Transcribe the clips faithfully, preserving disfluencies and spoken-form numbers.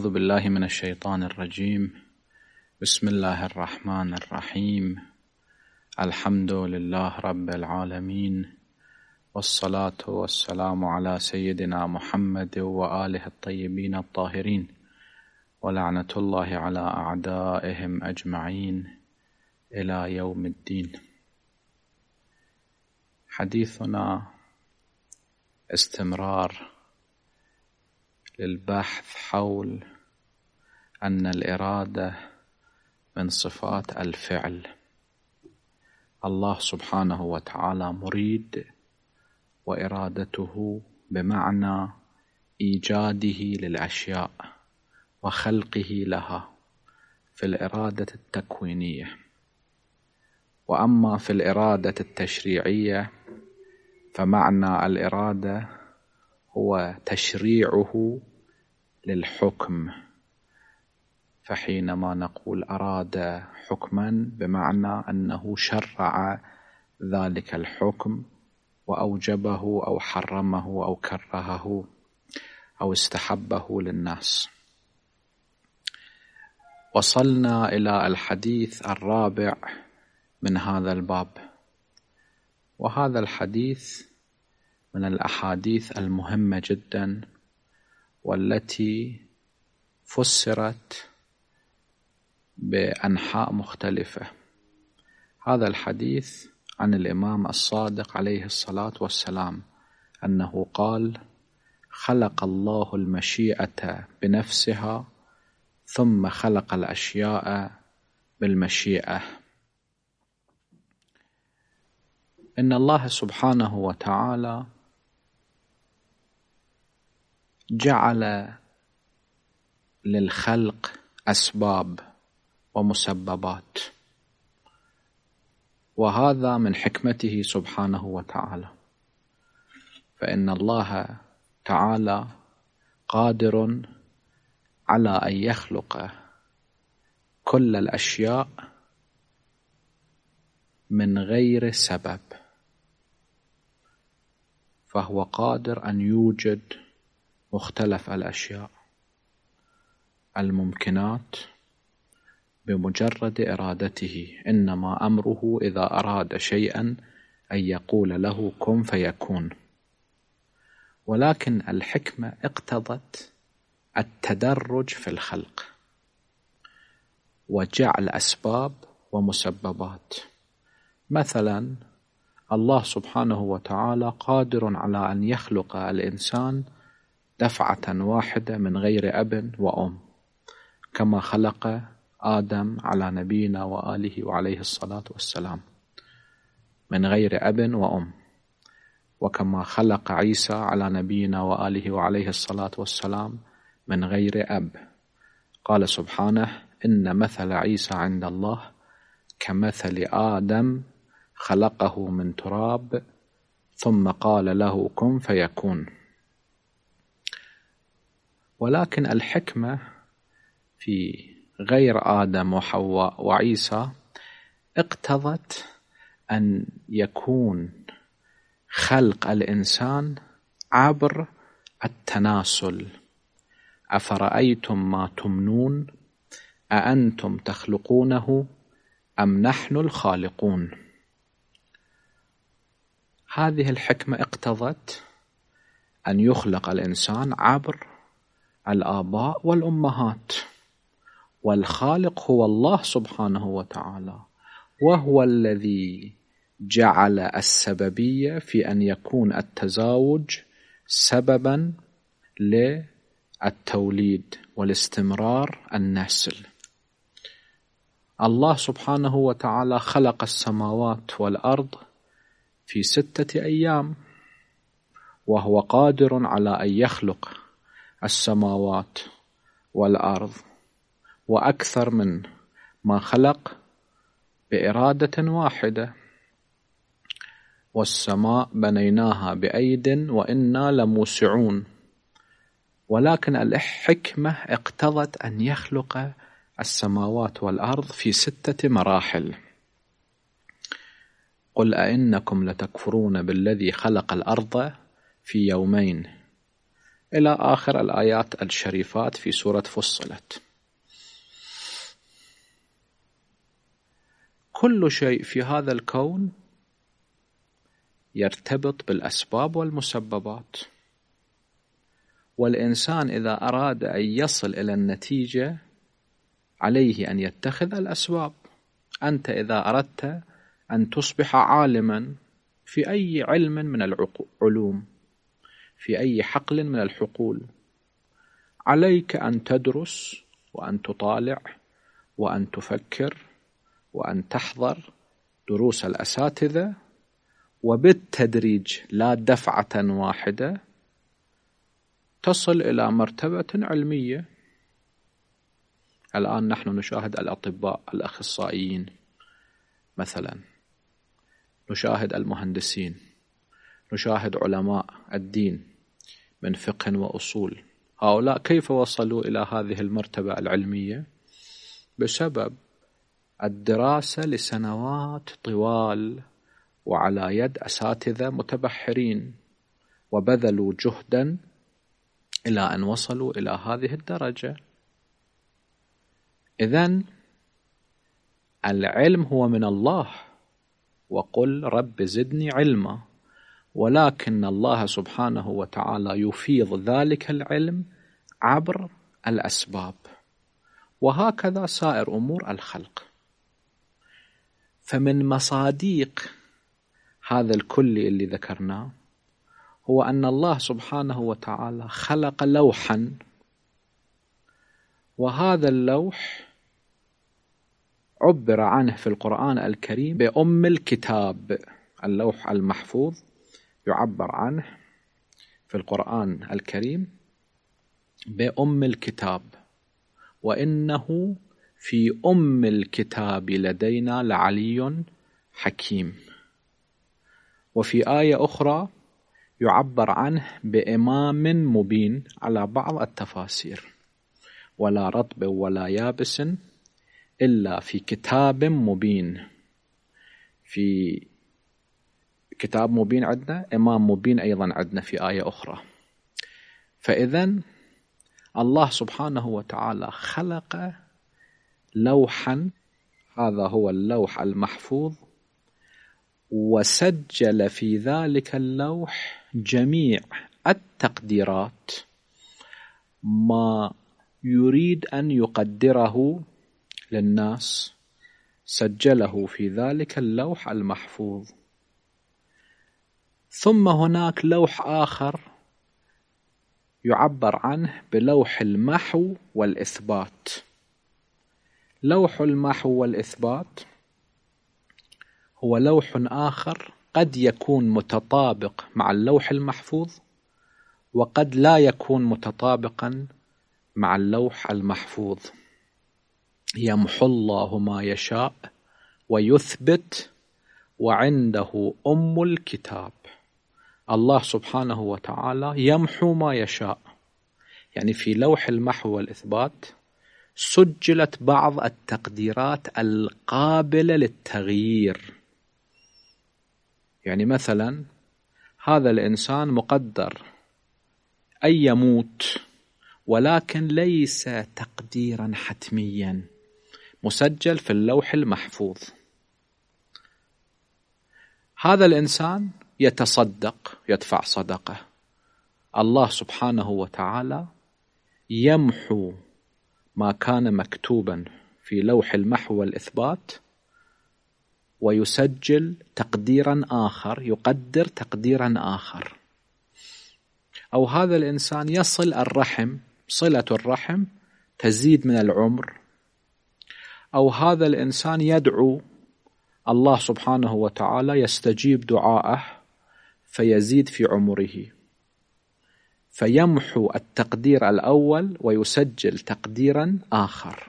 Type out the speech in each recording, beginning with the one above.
أعوذ بالله من الشيطان الرجيم. بسم الله الرحمن الرحيم. الحمد لله رب العالمين، والصلاة والسلام على سيدنا محمد وآله الطيبين الطاهرين، ولعنة الله على أعدائهم أجمعين إلى يوم الدين. حديثنا استمرار للبحث حول أن الإرادة من صفات الفعل. الله سبحانه وتعالى مريد، وإرادته بمعنى إيجاده للأشياء وخلقه لها في الإرادة التكوينية. وأما في الإرادة التشريعية فمعنى الإرادة هو تشريعه للحكم. فحينما نقول أراد حكما بمعنى أنه شرع ذلك الحكم وأوجبه أو حرمه أو كرهه أو استحبه للناس. وصلنا إلى الحديث الرابع من هذا الباب، وهذا الحديث من الأحاديث المهمة جدا، والتي فسرت بأنحاء مختلفة. هذا الحديث عن الإمام الصادق عليه الصلاة والسلام أنه قال: خلق الله المشيئة بنفسها ثم خلق الأشياء بالمشيئة. إن الله سبحانه وتعالى جعل للخلق أسباب ومسببات، وهذا من حكمته سبحانه وتعالى. فإن الله تعالى قادر على أن يخلق كل الأشياء من غير سبب، فهو قادر أن يوجد مختلف الأشياء الممكنات بمجرد إرادته. إنما أمره إذا أراد شيئا أن يقول له كن فيكون. ولكن الحكمة اقتضت التدرج في الخلق وجعل أسباب ومسببات. مثلا الله سبحانه وتعالى قادر على أن يخلق الإنسان دفعة واحدة من غير أب وأم، كما خلق آدم على نبينا وآله وعليه الصلاة والسلام من غير أب وأم، وكما خلق عيسى على نبينا وآله وعليه الصلاة والسلام من غير أب. قال سبحانه: إن مثل عيسى عند الله كمثل آدم خلقه من تراب ثم قال له كن فيكون. ولكن الحكمة في غير آدم وحواء وعيسى اقتضت أن يكون خلق الإنسان عبر التناسل. أفرأيتم ما تمنون أأنتم تخلقونه أم نحن الخالقون. هذه الحكمة اقتضت أن يخلق الإنسان عبر الآباء والأمهات، والخالق هو الله سبحانه وتعالى، وهو الذي جعل السببية في أن يكون التزاوج سببا للتوليد والاستمرار النسل. الله سبحانه وتعالى خلق السماوات والأرض في ستة أيام، وهو قادر على أن يخلق السماوات والأرض وأكثر من ما خلق بإرادة واحدة. والسماء بنيناها بأيد وإنا لموسعون. ولكن الحكمة اقتضت أن يخلق السماوات والأرض في ستة مراحل. قل أئنكم لتكفرون بالذي خلق الأرض في يومين إلى آخر الآيات الشريفات في سورة فصلت. كل شيء في هذا الكون يرتبط بالأسباب والمسببات، والإنسان إذا أراد أن يصل إلى النتيجة عليه أن يتخذ الأسباب. أنت إذا أردت أن تصبح عالما في أي علم من العلوم، في أي حقل من الحقول، عليك أن تدرس وأن تطالع وأن تفكر وأن تحضر دروس الأساتذة، وبالتدريج لا دفعة واحدة تصل إلى مرتبة علمية. الآن نحن نشاهد الأطباء الأخصائيين مثلا، نشاهد المهندسين، نشاهد علماء الدين من فقه وأصول. هؤلاء كيف وصلوا إلى هذه المرتبة العلمية؟ بسبب الدراسة لسنوات طوال وعلى يد أساتذة متبحرين، وبذلوا جهدا إلى أن وصلوا إلى هذه الدرجة. إذن العلم هو من الله، وقل رب زدني علما، ولكن الله سبحانه وتعالى يفيض ذلك العلم عبر الأسباب، وهكذا سائر أمور الخلق. فمن مصاديق هذا الكل اللي ذكرناه هو أن الله سبحانه وتعالى خلق لوحا، وهذا اللوح عبر عنه في القرآن الكريم بأم الكتاب. اللوح المحفوظ يعبر عنه في القرآن الكريم بأم الكتاب، وإنه في أم الكتاب لدينا لعلي حكيم. وفي آية أخرى يعبر عنه بإمام مبين على بعض التفاسير، ولا رطب ولا يابس إلا في كتاب مبين. في كتاب مبين عندنا، إمام مبين أيضا عندنا في آية أخرى. فإذن الله سبحانه وتعالى خلق لوحا، هذا هو اللوح المحفوظ، وسجل في ذلك اللوح جميع التقديرات، ما يريد أن يقدره للناس سجله في ذلك اللوح المحفوظ. ثم هناك لوح آخر يعبر عنه بلوح المحو والإثبات. لوح المحو والإثبات هو لوح آخر قد يكون متطابق مع اللوح المحفوظ، وقد لا يكون متطابقا مع اللوح المحفوظ. يمحو الله ما يشاء ويثبت وعنده أم الكتاب. الله سبحانه وتعالى يمحو ما يشاء، يعني في لوح المحو والإثبات سجلت بعض التقديرات القابلة للتغيير. يعني مثلا هذا الإنسان مقدر أن يموت، ولكن ليس تقديرا حتميا، مسجل في اللوح المحفوظ. هذا الإنسان يتصدق، يدفع صدقة، الله سبحانه وتعالى يمحو ما كان مكتوبا في لوح المحو والإثبات ويسجل تقديرا آخر، يقدر تقديرا آخر. أو هذا الإنسان يصل الرحم، صلة الرحم تزيد من العمر. أو هذا الإنسان يدعو الله سبحانه وتعالى يستجيب دعاءه فيزيد في عمره، فيمحو التقدير الأول ويسجل تقديرا آخر.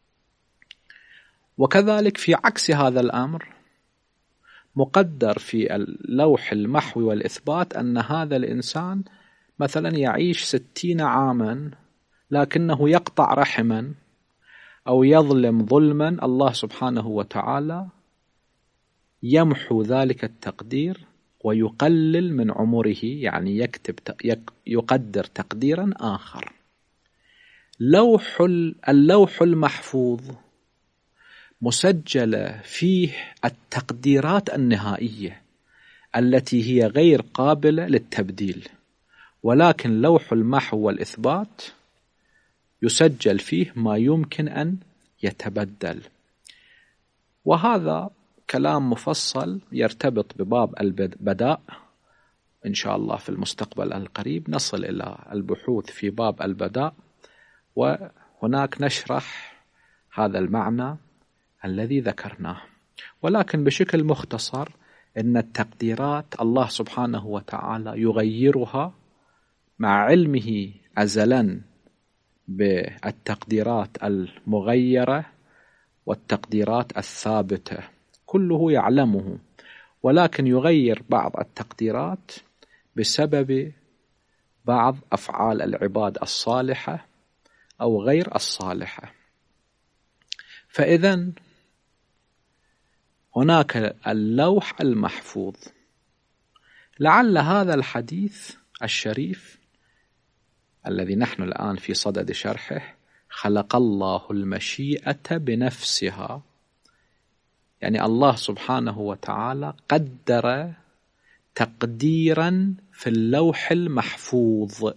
وكذلك في عكس هذا الأمر، مقدر في اللوح المحو والإثبات أن هذا الإنسان مثلا يعيش ستين عاما لكنه يقطع رحما أو يظلم ظلما، الله سبحانه وتعالى يمحو ذلك التقدير ويقلل من عمره، يعني يكتب يقدر تقديرا آخر. لوح اللوح المحفوظ مسجل فيه التقديرات النهائية التي هي غير قابلة للتبديل، ولكن لوح المحو والإثبات يسجل فيه ما يمكن أن يتبدل. وهذا كلام مفصل يرتبط بباب البداء، إن شاء الله في المستقبل القريب نصل إلى البحوث في باب البداء، وهناك نشرح هذا المعنى الذي ذكرناه. ولكن بشكل مختصر إن التقديرات الله سبحانه وتعالى يغيرها مع علمه أزلا بالتقديرات المغيرة والتقديرات الثابتة، كله يعلمه، ولكن يغير بعض التقديرات بسبب بعض أفعال العباد الصالحة أو غير الصالحة. فإذن هناك اللوح المحفوظ. لعل هذا الحديث الشريف الذي نحن الآن في صدد شرحه، خلق الله المشيئة بنفسها، يعني الله سبحانه وتعالى قدر تقديرا في اللوح المحفوظ،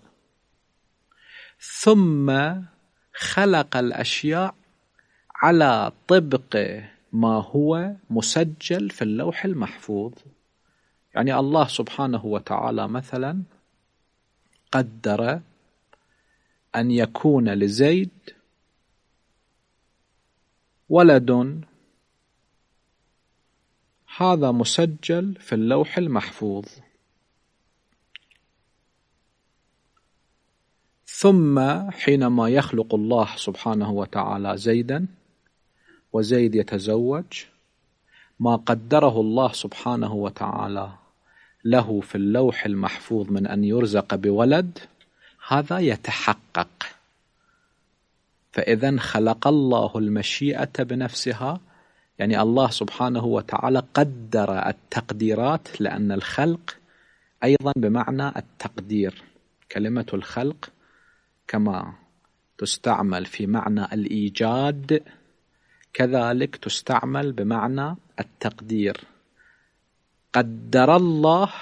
ثم خلق الأشياء على طبق ما هو مسجل في اللوح المحفوظ. يعني الله سبحانه وتعالى مثلا قدر أن يكون لزيد ولد، هذا مسجل في اللوح المحفوظ. ثم حينما يخلق الله سبحانه وتعالى زيدا وزيد يتزوج، ما قدره الله سبحانه وتعالى له في اللوح المحفوظ من أن يرزق بولد، هذا يتحقق. فإذن خلق الله المشيئة بنفسها، يعني الله سبحانه وتعالى قدر التقديرات، لأن الخلق أيضا بمعنى التقدير. كلمة الخلق كما تستعمل في معنى الإيجاد كذلك تستعمل بمعنى التقدير. قدر الله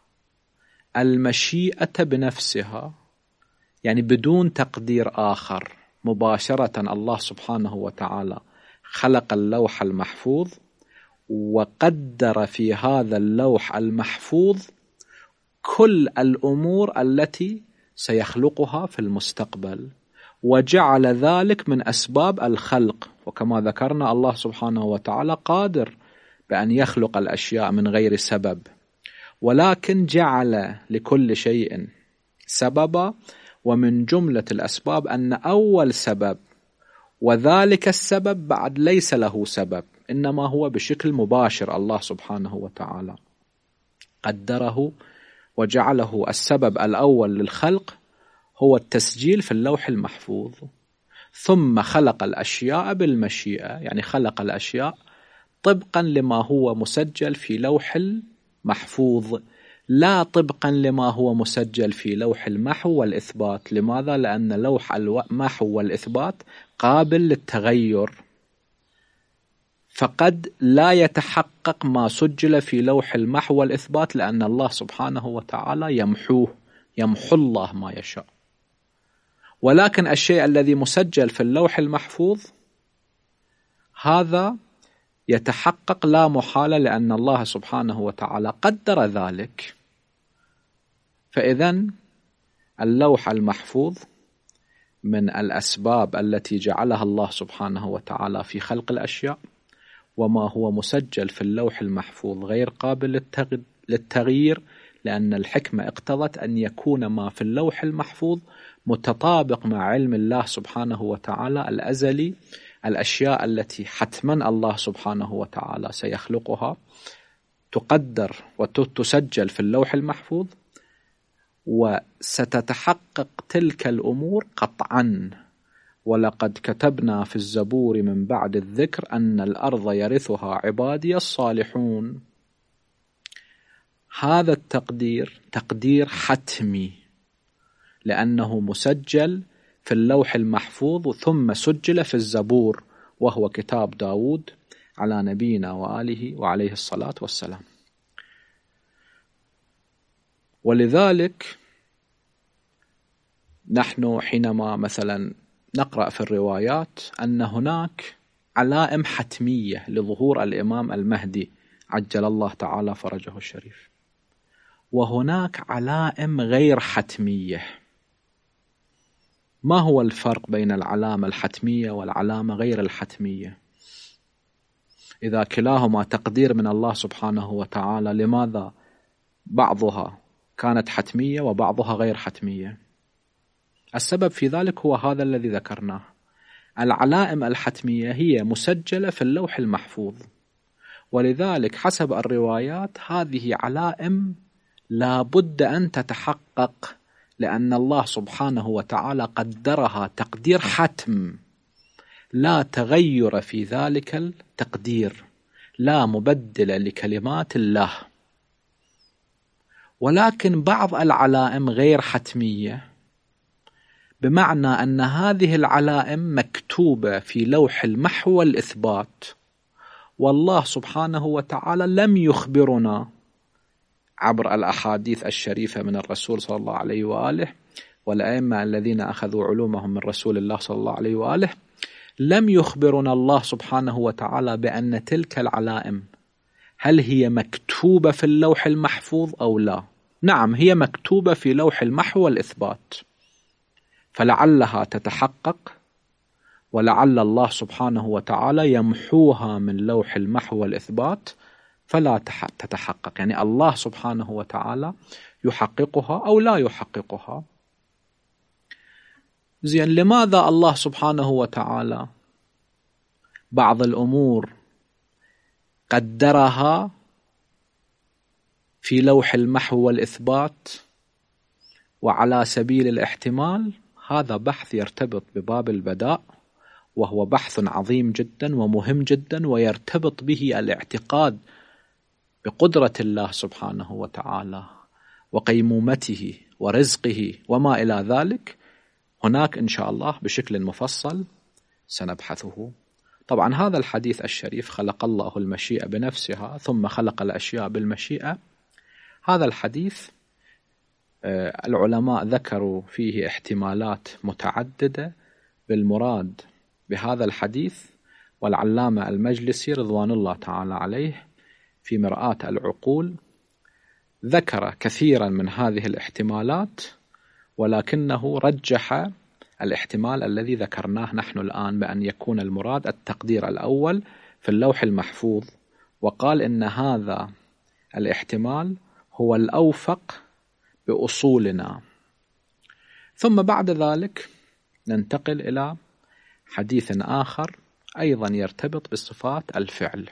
المشيئة بنفسها، يعني بدون تقدير آخر، مباشرة الله سبحانه وتعالى خلق اللوح المحفوظ وقدر في هذا اللوح المحفوظ كل الأمور التي سيخلقها في المستقبل، وجعل ذلك من أسباب الخلق. وكما ذكرنا الله سبحانه وتعالى قادر بأن يخلق الأشياء من غير سبب، ولكن جعل لكل شيء سببا، ومن جملة الأسباب أن أول سبب وذلك السبب بعد ليس له سبب، إنما هو بشكل مباشر الله سبحانه وتعالى قدره وجعله السبب الأول للخلق هو التسجيل في اللوح المحفوظ، ثم خلق الأشياء بالمشيئة، يعني خلق الأشياء طبقا لما هو مسجل في لوح المحفوظ، لا طبقا لما هو مسجل في لوح المحو والإثبات. لماذا؟ لأن لوح المحو والإثبات قابل للتغير، فقد لا يتحقق ما سجل في لوح المحو والإثبات، لأن الله سبحانه وتعالى يمحوه، يمحو الله ما يشاء. ولكن الشيء الذي مسجل في اللوح المحفوظ هذا يتحقق لا محالة، لأن الله سبحانه وتعالى قدر ذلك. فإذن اللوح المحفوظ من الأسباب التي جعلها الله سبحانه وتعالى في خلق الأشياء، وما هو مسجل في اللوح المحفوظ غير قابل للتغيير، لأن الحكمة اقتضت أن يكون ما في اللوح المحفوظ متطابق مع علم الله سبحانه وتعالى الأزلي. الأشياء التي حتما الله سبحانه وتعالى سيخلقها تقدر وتسجل في اللوح المحفوظ، وستتحقق تلك الأمور قطعا. ولقد كتبنا في الزبور من بعد الذكر أن الأرض يرثها عبادي الصالحون. هذا التقدير تقدير حتمي، لأنه مسجل في اللوح المحفوظ ثم سجل في الزبور، وهو كتاب داود على نبينا وآله وعليه الصلاة والسلام. ولذلك نحن حينما مثلا نقرأ في الروايات أن هناك علائم حتمية لظهور الإمام المهدي عجل الله تعالى فرجه الشريف، وهناك علائم غير حتمية. ما هو الفرق بين العلامة الحتمية والعلامة غير الحتمية؟ إذا كلاهما تقدير من الله سبحانه وتعالى، لماذا بعضها كانت حتمية وبعضها غير حتمية؟ السبب في ذلك هو هذا الذي ذكرناه. العلائم الحتمية هي مسجلة في اللوح المحفوظ، ولذلك حسب الروايات هذه علائم لا بد أن تتحقق، لأن الله سبحانه وتعالى قدرها تقدير حتم، لا تغير في ذلك التقدير، لا مبدل لكلمات الله. ولكن بعض العلائم غير حتمية، بمعنى أن هذه العلائم مكتوبة في لوح المحو والإثبات، والله سبحانه وتعالى لم يخبرنا عبر الأحاديث الشريفة من الرسول صلى الله عليه وآله والأئمة الذين أخذوا علومهم من رسول الله صلى الله عليه وآله، لم يخبرنا الله سبحانه وتعالى بأن تلك العلائم هل هي مكتوبة في اللوح المحفوظ أو لا. نعم، هي مكتوبة في لوح المحو والإثبات، فلعلها تتحقق، ولعل الله سبحانه وتعالى يمحوها من لوح المحو والإثبات فلا تتحقق، يعني الله سبحانه وتعالى يحققها أو لا يحققها. زين، لماذا الله سبحانه وتعالى بعض الأمور قدرها في لوح المحو والإثبات وعلى سبيل الاحتمال؟ هذا بحث يرتبط بباب البداء، وهو بحث عظيم جدا ومهم جدا، ويرتبط به الاعتقاد بقدرة الله سبحانه وتعالى وقيمومته ورزقه وما إلى ذلك. هناك إن شاء الله بشكل مفصل سنبحثه. طبعا هذا الحديث الشريف خلق الله المشيئة بنفسها ثم خلق الأشياء بالمشيئة، هذا الحديث العلماء ذكروا فيه احتمالات متعددة بالمراد بهذا الحديث، والعلامة المجلسي رضوان الله تعالى عليه في مرآة العقول ذكر كثيرا من هذه الاحتمالات، ولكنه رجح الاحتمال الذي ذكرناه نحن الآن بأن يكون المراد التقدير الأول في اللوح المحفوظ، وقال إن هذا الاحتمال هو الأوفق بأصولنا. ثم بعد ذلك ننتقل إلى حديث آخر أيضا يرتبط بصفات الفعل.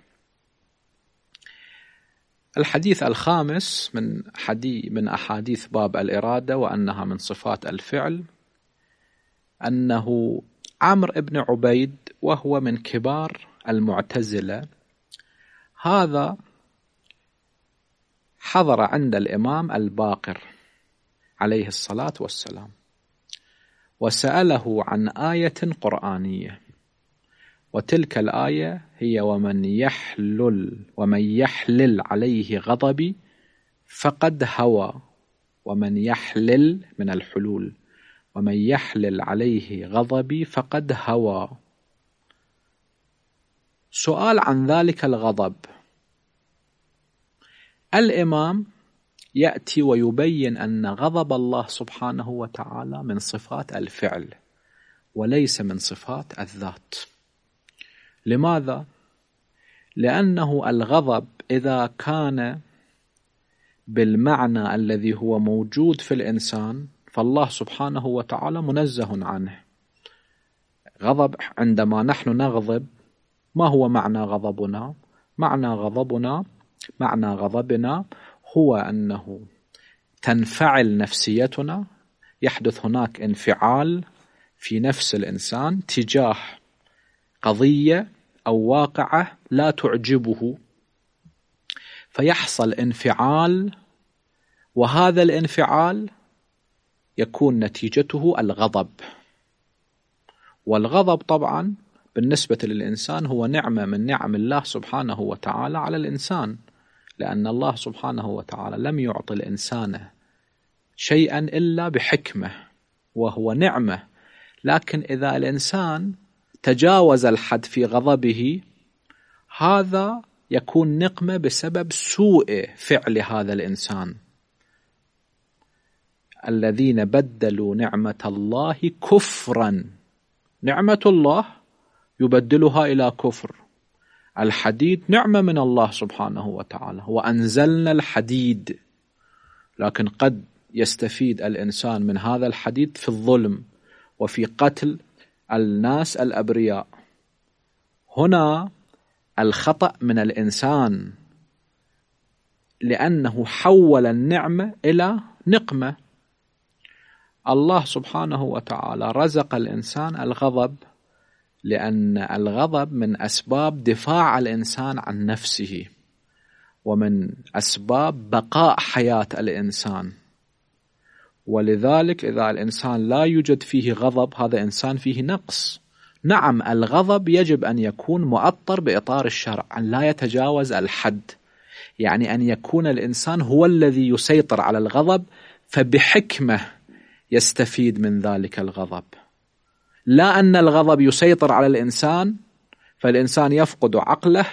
الحديث الخامس من حديث من أحاديث باب الإرادة وأنها من صفات الفعل، أنه عمرو بن عبيد وهو من كبار المعتزلة، هذا حضر عند الإمام الباقر عليه الصلاة والسلام وسأله عن آية قرآنية، وتلك الآية هي ومن يحلل ومن يحلل عليه غضبي فقد هوى، ومن يحلل من الحلول، ومن يحلل عليه غضبي فقد هوى. سؤال عن ذلك الغضب. الإمام يأتي ويبين أن غضب الله سبحانه وتعالى من صفات الفعل وليس من صفات الذات. لماذا؟ لأنه الغضب إذا كان بالمعنى الذي هو موجود في الإنسان فالله سبحانه وتعالى منزه عنه. غضب، عندما نحن نغضب، ما هو معنى غضبنا؟ معنى غضبنا معنى غضبنا هو أنه تنفعل نفسيتنا، يحدث هناك انفعال في نفس الإنسان تجاه قضية أو واقعة لا تعجبه، فيحصل انفعال وهذا الانفعال يكون نتيجته الغضب. والغضب طبعا بالنسبة للإنسان هو نعمة من نعم الله سبحانه وتعالى على الإنسان، لأن الله سبحانه وتعالى لم يعطي الإنسان شيئا إلا بحكمة، وهو نعمة. لكن إذا الإنسان تجاوز الحد في غضبه، هذا يكون نقمة بسبب سوء فعل هذا الإنسان. الذين بدلوا نعمة الله كفرا، نعمة الله يبدلها إلى كفر. الحديد نعمة من الله سبحانه وتعالى، وأنزلنا الحديد، لكن قد يستفيد الإنسان من هذا الحديد في الظلم وفي قتل الناس الأبرياء. هنا الخطأ من الإنسان، لأنه حول النعمة إلى نقمة. الله سبحانه وتعالى رزق الإنسان الغضب، لأن الغضب من أسباب دفاع الإنسان عن نفسه، ومن أسباب بقاء حياة الإنسان. ولذلك إذا الإنسان لا يوجد فيه غضب، هذا إنسان فيه نقص. نعم، الغضب يجب أن يكون مؤطر بإطار الشرع، أن لا يتجاوز الحد، يعني أن يكون الإنسان هو الذي يسيطر على الغضب، فبحكمة يستفيد من ذلك الغضب، لا أن الغضب يسيطر على الإنسان فالإنسان يفقد عقله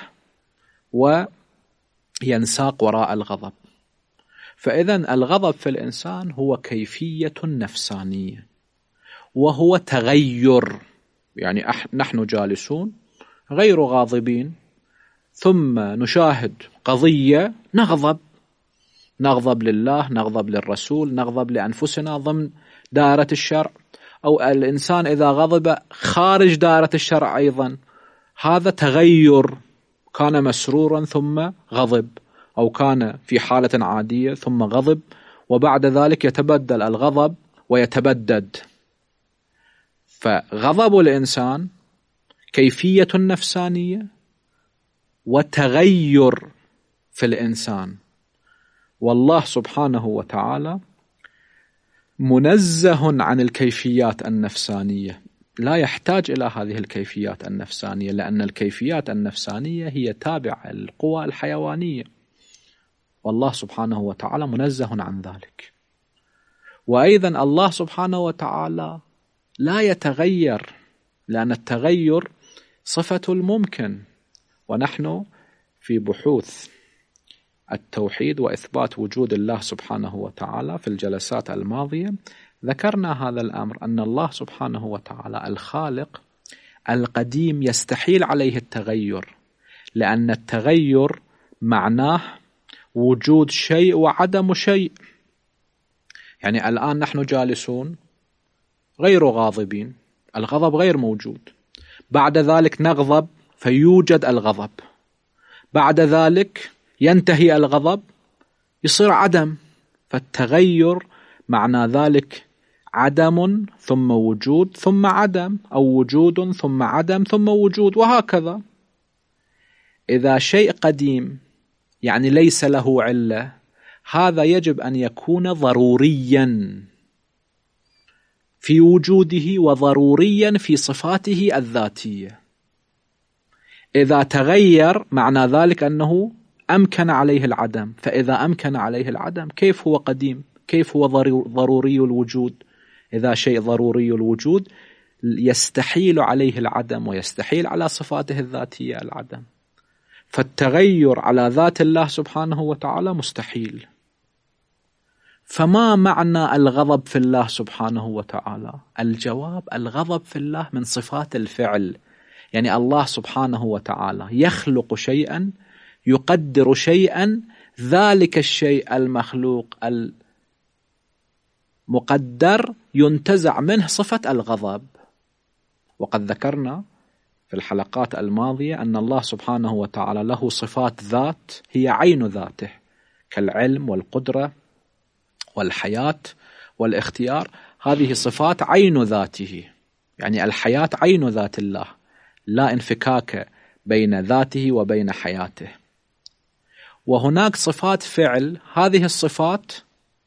وينساق وراء الغضب. فإذن الغضب في الإنسان هو كيفية نفسانية، وهو تغير. يعني نحن جالسون غير غاضبين، ثم نشاهد قضية نغضب، نغضب لله، نغضب للرسول، نغضب لأنفسنا ضمن دائرة الشرع، أو الإنسان إذا غضب خارج دائرة الشرع أيضا، هذا تغير. كان مسرورا ثم غضب، أو كان في حالة عادية ثم غضب، وبعد ذلك يتبدل الغضب ويتبدد. فغضب الإنسان كيفية نفسانية وتغير في الإنسان. والله سبحانه وتعالى منزه عن الكيفيات النفسانية، لا يحتاج إلى هذه الكيفيات النفسانية، لأن الكيفيات النفسانية هي تابعة للقوى الحيوانية، والله سبحانه وتعالى منزه عن ذلك. وأيضا الله سبحانه وتعالى لا يتغير، لأن التغير صفة الممكن، ونحن في بحوث التوحيد وإثبات وجود الله سبحانه وتعالى في الجلسات الماضية ذكرنا هذا الأمر، أن الله سبحانه وتعالى الخالق القديم يستحيل عليه التغير، لأن التغير معناه وجود شيء وعدم شيء. يعني الآن نحن جالسون غير غاضبين، الغضب غير موجود، بعد ذلك نغضب فيوجد الغضب، بعد ذلك ينتهي الغضب يصير عدم. فالتغير معنى ذلك عدم ثم وجود ثم عدم، أو وجود ثم عدم ثم وجود، وهكذا. إذا شيء قديم يعني ليس له علة، هذا يجب أن يكون ضروريا في وجوده وضروريا في صفاته الذاتية. إذا تغير معنى ذلك أنه أمكن عليه العدم، فإذا أمكن عليه العدم كيف هو قديم؟ كيف هو ضروري الوجود؟ إذا شيء ضروري الوجود يستحيل عليه العدم، ويستحيل على صفاته الذاتية العدم. فالتغير على ذات الله سبحانه وتعالى مستحيل. فما معنى الغضب في الله سبحانه وتعالى؟ الجواب: الغضب في الله من صفات الفعل، يعني الله سبحانه وتعالى يخلق شيئا، يقدر شيئا، ذلك الشيء المخلوق المقدر ينتزع منه صفة الغضب. وقد ذكرنا في الحلقات الماضية أن الله سبحانه وتعالى له صفات ذات هي عين ذاته، كالعلم والقدرة والحياة والاختيار. هذه صفات عين ذاته، يعني الحياة عين ذات الله، لا انفكاك بين ذاته وبين حياته. وهناك صفات فعل، هذه الصفات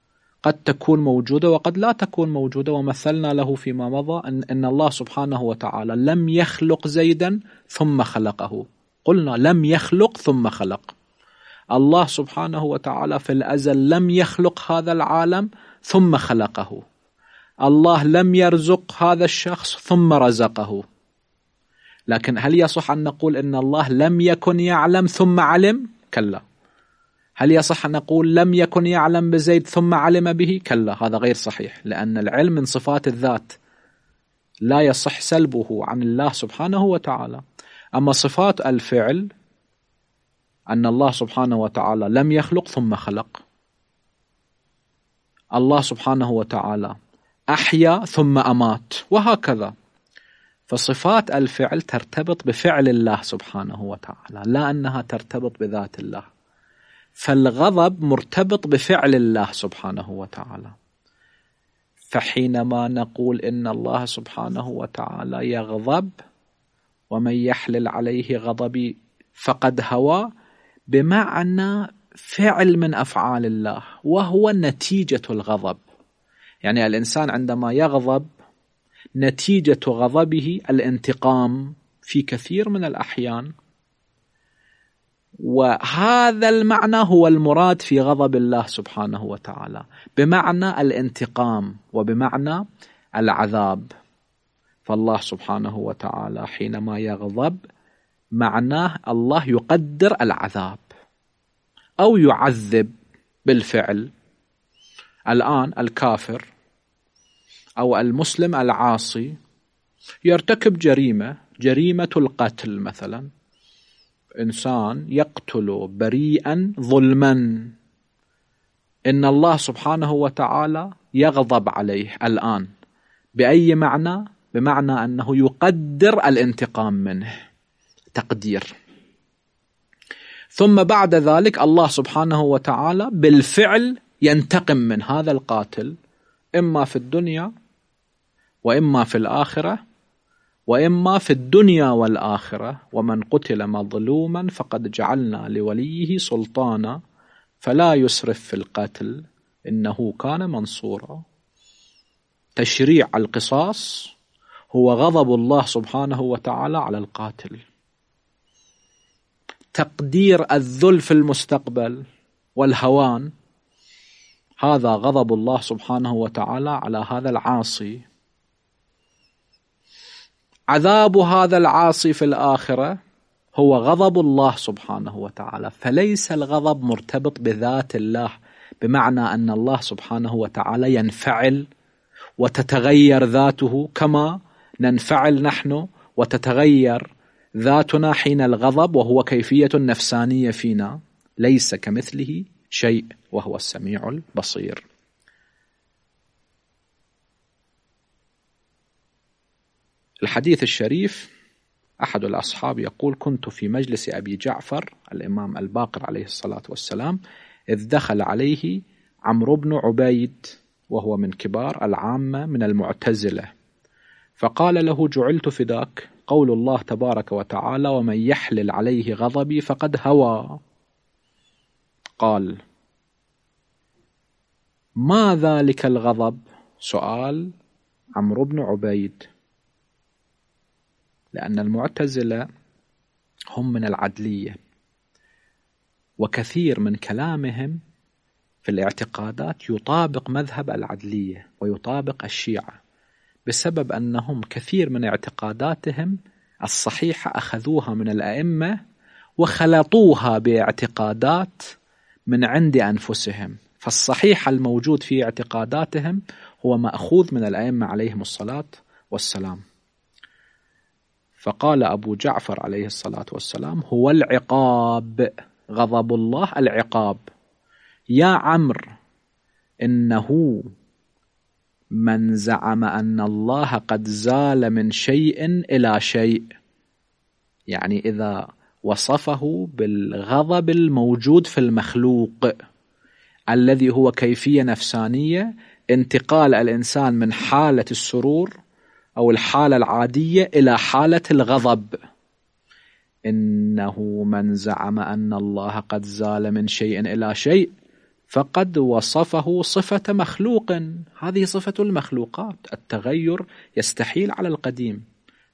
قد تكون موجودة وقد لا تكون موجودة. ومثلنا له فيما مضى أن, أن الله سبحانه وتعالى لم يخلق زيدا ثم خلقه. قلنا لم يخلق ثم خلق. الله سبحانه وتعالى في الأزل لم يخلق هذا العالم ثم خلقه. الله لم يرزق هذا الشخص ثم رزقه. لكن هل يصح أن نقول إن الله لم يكن يعلم ثم علم؟ كلا. هل يصح أن نقول لم يكن يعلم بزيد ثم علم به؟ كلا، هذا غير صحيح، لأن العلم من صفات الذات لا يصح سلبه عن الله سبحانه وتعالى. أما صفات الفعل أن الله سبحانه وتعالى لم يخلق ثم خلق، الله سبحانه وتعالى أحيا ثم أمات، وهكذا. فصفات الفعل ترتبط بفعل الله سبحانه وتعالى، لا أنها ترتبط بذات الله. فالغضب مرتبط بفعل الله سبحانه وتعالى. فحينما نقول إن الله سبحانه وتعالى يغضب ومن يحلل عليه غضبي فقد هوى، بمعنى فعل من أفعال الله وهو نتيجة الغضب. يعني الإنسان عندما يغضب نتيجة غضبه الانتقام في كثير من الأحيان، وهذا المعنى هو المراد في غضب الله سبحانه وتعالى، بمعنى الانتقام وبمعنى العذاب. فالله سبحانه وتعالى حينما يغضب معناه الله يقدر العذاب أو يعذب بالفعل. الآن الكافر أو المسلم العاصي يرتكب جريمة، جريمة القتل مثلا، إنسان يقتل بريئا ظلما، إن الله سبحانه وتعالى يغضب عليه الآن بأي معنى؟ بمعنى أنه يقدر الانتقام منه تقدير. ثم بعد ذلك الله سبحانه وتعالى بالفعل ينتقم من هذا القاتل، إما في الدنيا وإما في الآخرة، وإما في الدنيا والآخرة. ومن قتل مظلوما فقد جعلنا لوليه سلطانا فلا يسرف في القتل إنه كان منصورا. تشريع القصاص هو غضب الله سبحانه وتعالى على القاتل. تقدير الذل في المستقبل والهوان هذا غضب الله سبحانه وتعالى على هذا العاصي. عذاب هذا العاصي في الآخرة هو غضب الله سبحانه وتعالى. فليس الغضب مرتبط بذات الله، بمعنى أن الله سبحانه وتعالى ينفعل وتتغير ذاته كما ننفعل نحن وتتغير ذاتنا حين الغضب، وهو كيفية نفسانية فينا، ليس كمثله شيء وهو السميع البصير. الحديث الشريف أحد الأصحاب يقول: كنت في مجلس أبي جعفر الإمام الباقر عليه الصلاة والسلام إذ دخل عليه عمرو بن عبيد وهو من كبار العامة من المعتزلة، فقال له: جعلت فداك، قول الله تبارك وتعالى: ومن يحلل عليه غضبي فقد هوى. قال: ما ذلك الغضب؟ سؤال عمرو بن عبيد، لأن المعتزلة هم من العدلية، وكثير من كلامهم في الاعتقادات يطابق مذهب العدلية ويطابق الشيعة، بسبب أنهم كثير من اعتقاداتهم الصحيحة أخذوها من الأئمة وخلطوها باعتقادات من عند أنفسهم. فالصحيح الموجود في اعتقاداتهم هو مأخوذ من الأئمة عليهم الصلاة والسلام. فقال أبو جعفر عليه الصلاة والسلام: هو العقاب، غضب الله العقاب. يا عمرو، إنه من زعم أن الله قد زال من شيء إلى شيء، يعني إذا وصفه بالغضب الموجود في المخلوق الذي هو كيفية نفسانية، انتقال الإنسان من حالة السرور أو الحالة العادية إلى حالة الغضب. إنه من زعم أن الله قد زال من شيء إلى شيء فقد وصفه صفة مخلوق. هذه صفة المخلوقات، التغير يستحيل على القديم.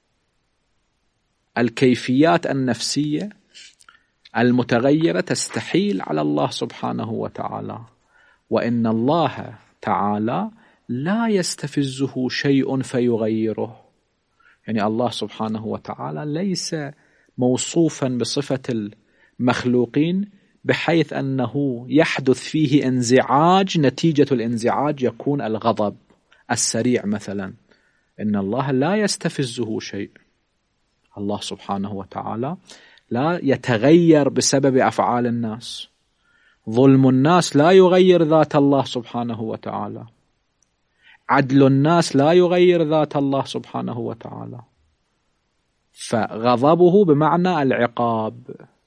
الكيفيات النفسية المتغيرة تستحيل على الله سبحانه وتعالى، وإن الله تعالى لا يستفزه شيء فيغيره. يعني الله سبحانه وتعالى ليس موصوفا بصفة المخلوقين بحيث أنه يحدث فيه انزعاج، نتيجة الانزعاج يكون الغضب السريع مثلا. إن الله لا يستفزه شيء. الله سبحانه وتعالى لا يتغير بسبب أفعال الناس. ظلم الناس لا يغير ذات الله سبحانه وتعالى. عدل الناس لا يغير ذات الله سبحانه وتعالى. فغضبه بمعنى العقاب.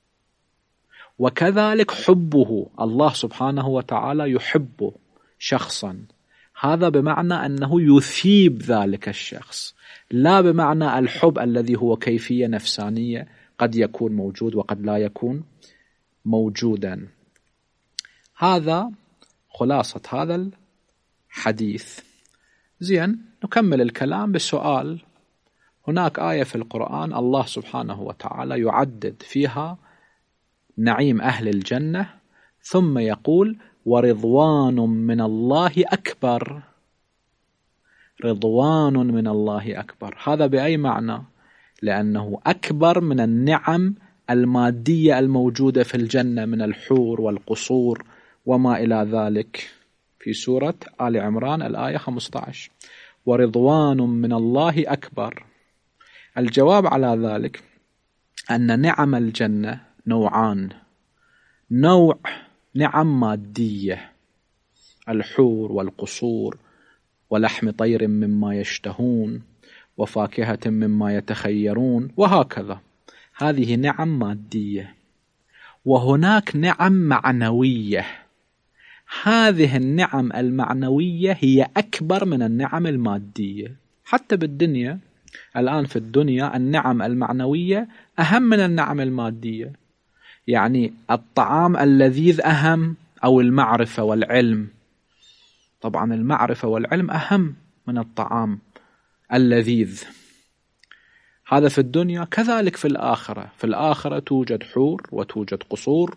وكذلك حبه، الله سبحانه وتعالى يحب شخصا، هذا بمعنى أنه يثيب ذلك الشخص، لا بمعنى الحب الذي هو كيفية نفسانية قد يكون موجود وقد لا يكون موجودا. هذا خلاصة هذا الحديث. زين، نكمل الكلام بسؤال. هناك آية في القرآن الله سبحانه وتعالى يعدد فيها نعيم أهل الجنة، ثم يقول ورضوان من الله أكبر. رضوان من الله أكبر، هذا بأي معنى؟ لأنه أكبر من النعم المادية الموجودة في الجنة من الحور والقصور وما إلى ذلك، في سورة آل عمران الآية خمسة عشر، ورضوان من الله أكبر. الجواب على ذلك أن نعم الجنة نوعان. نوع نعم مادية، الحور والقصور ولحم طير مما يشتهون وفاكهة مما يتخيرون وهكذا، هذه نعم مادية. وهناك نعم معنوية، هذه النعم المعنوية هي أكبر من النعم المادية. حتى بالدنيا الآن، في الدنيا النعم المعنوية أهم من النعم المادية. يعني الطعام اللذيذ أهم أو المعرفة والعلم؟ طبعا المعرفة والعلم أهم من الطعام اللذيذ. هذا في الدنيا. كذلك في الآخرة، في الآخرة توجد حور وتوجد قصور،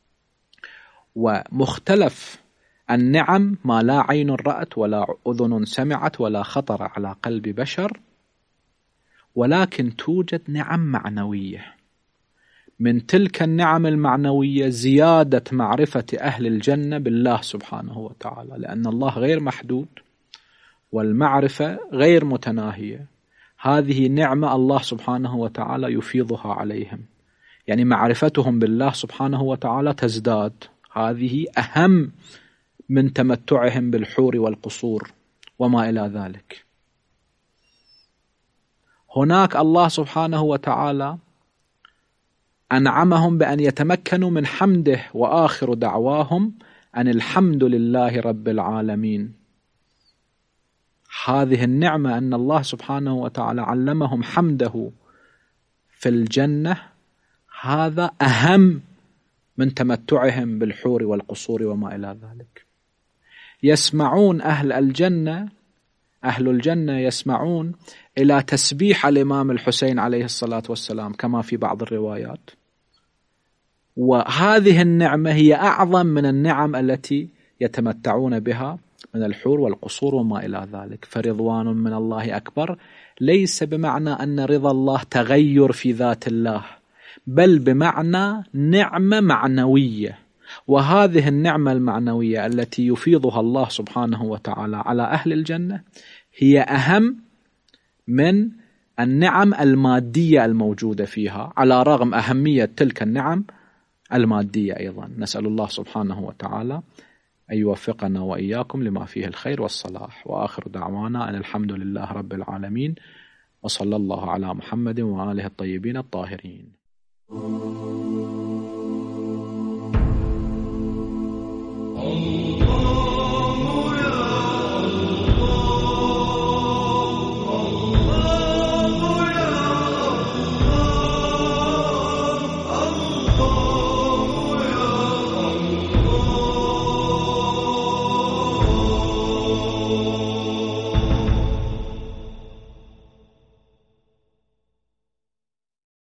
ومختلف النعم ما لا عين رأت ولا أذن سمعت ولا خطر على قلب بشر. ولكن توجد نعم معنوية. من تلك النعم المعنوية زيادة معرفة أهل الجنة بالله سبحانه وتعالى، لأن الله غير محدود والمعرفة غير متناهية. هذه نعمة الله سبحانه وتعالى يفيضها عليهم، يعني معرفتهم بالله سبحانه وتعالى تزداد. هذه أهم من تمتعهم بالحور والقصور وما إلى ذلك. هناك الله سبحانه وتعالى أنعمهم بأن يتمكنوا من حمده، وآخر دعواهم أن الحمد لله رب العالمين. هذه النعمة أن الله سبحانه وتعالى علمهم حمده في الجنة، هذا أهم من تمتعهم بالحور والقصور وما إلى ذلك. يسمعون أهل الجنة أهل الجنة يسمعون إلى تسبيح الإمام الحسين عليه الصلاة والسلام كما في بعض الروايات. وهذه النعمة هي أعظم من النعم التي يتمتعون بها من الحور والقصور وما إلى ذلك. فرضوان من الله أكبر ليس بمعنى أن رضا الله تغير في ذات الله، بل بمعنى نعمة معنوية. وهذه النعمة المعنوية التي يفيضها الله سبحانه وتعالى على أهل الجنة هي أهم من النعم المادية الموجودة فيها، على رغم أهمية تلك النعم المادية أيضا. نسأل الله سبحانه وتعالى أن يوفقنا وإياكم لما فيه الخير والصلاح. وآخر دعوانا أن الحمد لله رب العالمين، وصلى الله على محمد وآله الطيبين الطاهرين.